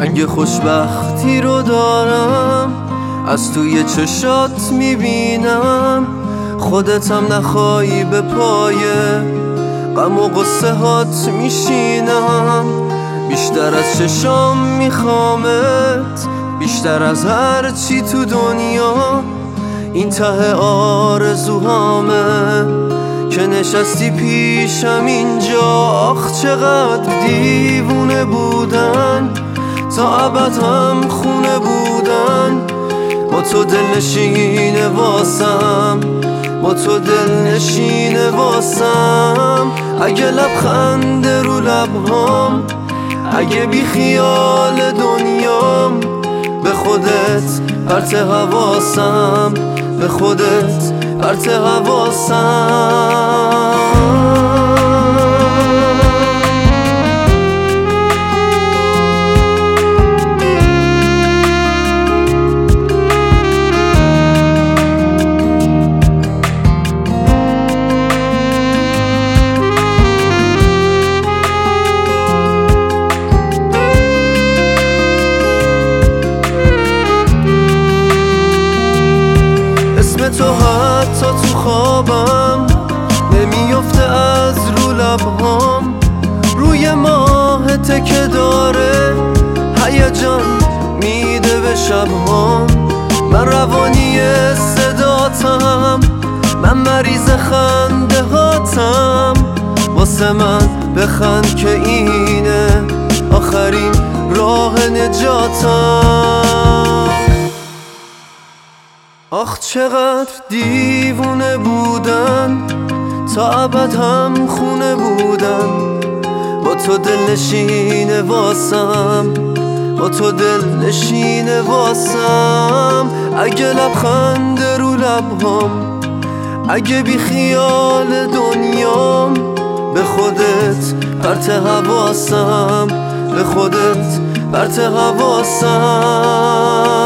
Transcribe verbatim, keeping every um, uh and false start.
رنگ خوشبختی رو دارم، از توی چشات میبینم. خودتم نخوایی به پای غم و قصه هات میشینم. بیشتر از چشام میخوامت، بیشتر از هر چی تو دنیا. این ته آرزوهامه که نشستی پیشم اینجا. آخ چقدر دیوونه بودن، تا ابد هم خونه بودن. با تو دلنشینه واسم، با تو دلنشینه واسم. اگه لبخند رو لبهام، اگه بی خیال دنیام. به خودت پرت حواسم، به خودت پرت حواسم. تو حتی تو خوابم نمیافته از رو لبهام. روی ماه تکه داره، هیجان میده به شبهام. من روانی صداتم، من مریض خنده هاتم. واسه من بخند که اینه آخرین راه نجاتم. آخ چقدر دیوونه بودن، تا ابد هم خونه بودن. با تو دلنشینه واسم، با تو دلنشینه واسم. اگه لبخند رو لبهام، اگه بی خیال دنیام. به خودت پرت حواسم، به خودت پرت حواسم.